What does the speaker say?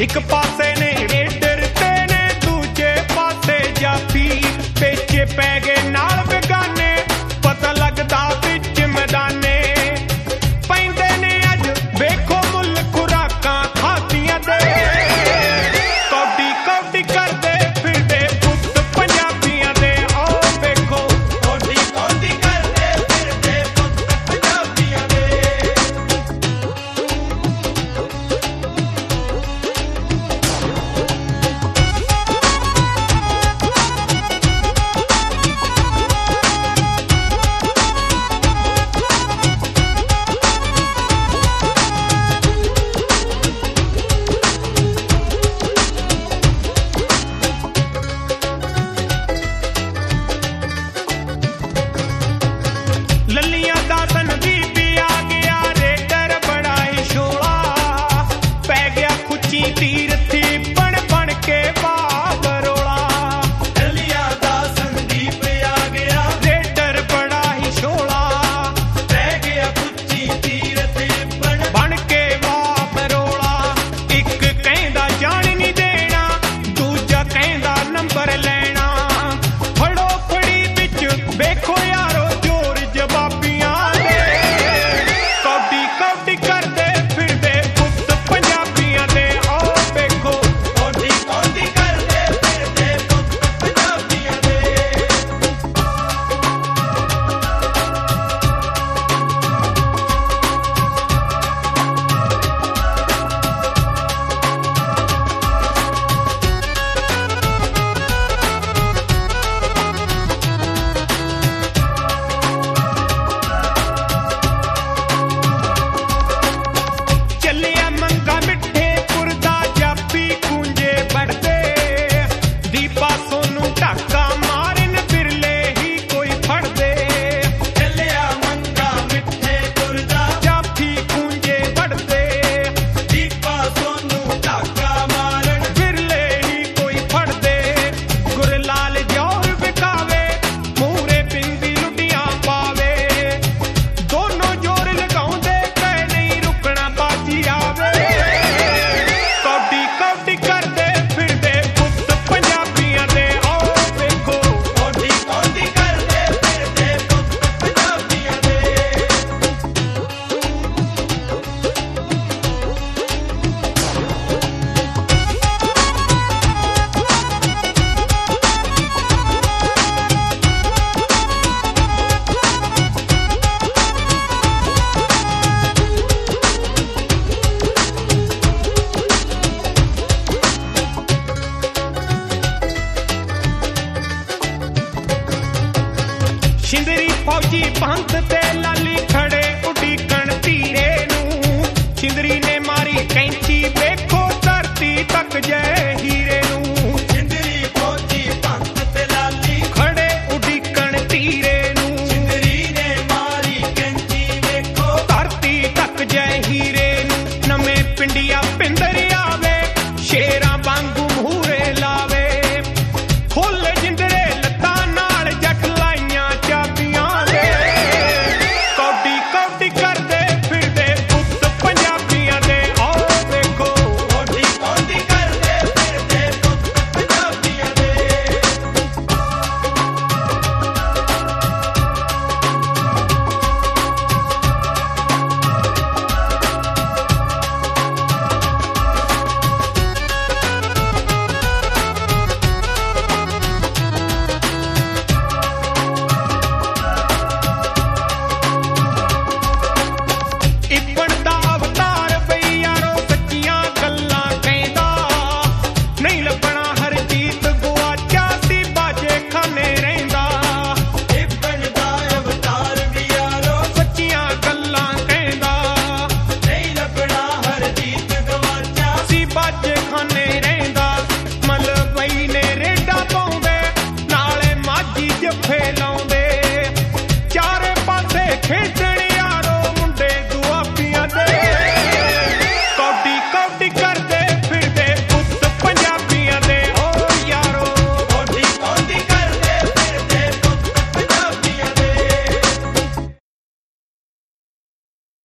ਇੱਕ ਪਾਸੇ ਨੇ ਰੇਡਰ ਤੇ ਨੇ ਦੂਜੇ ਪਾਸੇ ਜਾਫੀ ਪੇਚੇ ਪੈ ਗਏ ਨਾਲ ਬੇਗਾਨੇ ਪਤਾ ਲੱਗਦਾ ਵਿੱਚ ਮੈਦਾਨੇ ਪੈਂਦੇ ਨੇ ਅੱਜ ਵੇਖੋ ਮੁੱਲ ਖੁਰਾਕਾਂ ਖਾਤੀਆਂ ਦੇ ਕੌਡੀ ਕੌਡੀ ਕਰਦੇ ਫਿਰਦੇ ਪੁੱਤ ਪੰਜਾਬੀਆਂ ਦੇ ਆਓ ਵੇਖੋ ਕੌਡੀ ਕੌਡੀ ਕਰਦੇ ਫਿਰਦੇ ਪੁੱਤ ਪੰਜਾਬੀਆਂ ਦੇ ਲੱਲੀਆਂ ਦਾ ਸੰਦੀਪ ਆ ਗਿਆ ਰੇਡਰ ਬੜਾ ਹੀ ਸ਼ੋਲਾ ਪੈ ਗਿਆ ਖੁੱਚੀ ਤੀਰਥੀ ਬਣ ਬਣ ਕੇ ਬਾਬਰੋਲਾ ਲੱਲੀਆਂ ਦਾ ਸੰਦੀਪ ਆ ਗਿਆ ਰੇਡਰ ਬੜਾ ਹੀ ਸ਼ੋਲਾ ਪੈ ਗਿਆ ਖੁੱਚੀ ਤੀਰਥੀ ਬਣ ਬਣ ਕੇ ਬਾਬਰੋਲਾ ਇੱਕ ਕਹਿੰਦਾ ਜਾਣ ਨਹੀਂ ਦੇਣਾ ਦੂਜਾ ਕਹਿੰਦਾ ਨੰਬਰ ਲੈਣਾ ਫੜੋ ਫੜੀ ਵਿੱਚ ਵੇਖੋ ਯਾਰੋ ਜੋਰ ਜਵਾਬੀਆਂ ਦੇ ਕੌਡੀ ਕੌਡੀ ਕਰਦੇ ਫਿਰਦੇ ਪੁੱਤ ਪੰਜਾਬੀਆਂ ਦੇ ਆਓ ਵੇਖੋ ਕੌਡੀ ਕੌਡੀ ਕਰਦੇ ਫਿਰਦੇ ਪੁੱਤ ਪੰਜਾਬੀਆਂ ਦੇ ਚੱਲਿਆ ਮੰਗਾ ਮਿੱਠੇ ਪੁਰਦਾ ਜਾਪੀ ਕੁੰਜੇ ਵੜਦੇ ਦੀਪਾ ਸੋਨੂੰ ਢਾਕਾ ਮਾਰਨ ਬਿਰਲੇ ਹੀ ਕੋਈ ਫੜਦੇ ਚੱਲਿਆ ਮੰਗਾ ਮਿੱਠੇ ਪੁਰਦਾ ਜਾਪੀ ਕੁੰਜੇ ਵੜਦੇ ਦੀਪਾ ਸੋਨੂੰ ਢਾਕਾ ਮਾਰਨ ਬਿਰਲੇ ਹੀ ਕੋਈ ਫੜਦੇ ਗੁਰਲਾਲ ਜੌਹਰ ਵਿਕਾਵੇ ਮੂਹਰੇ ਪਿੰਦੀ ਲੁੱਡੀਆਂ ਪਾਵੇ ਦੋਨੋਂ ਜੋਰ ਲਗਾਉਂਦੇ ਕਹੇ ਨਹੀਂ ਰੁਕਣਾ ਬਾਜੀ ਆਵੇ ਕੌਡੀ ਕੌਡੀ ਕਰਦੇ ਫਿਰਦੇ ਪੁੱਤ ਪੰਜਾਬੀਆਂ ਦੇ ਆਓ ਵੇਖੋ ਕੌਡੀ ਕੌਡੀ ਕਰਦੇ ਫਿਰਦੇ ਪੁੱਤ ਪੰਜਾਬੀਆਂ ਦੇ ਸ਼ਿੰਦਰੀ ਫੌਜੀ ਪੰਥ ਤੇ ਲਾਲੀ ਖੜੇ ਉਡੀਕਣ ਧੀਰੇ ਨੂੰ ਸ਼ਿੰਦਰੀ ਨੇ ਮਾਰੀ ਕੈਂਚੀ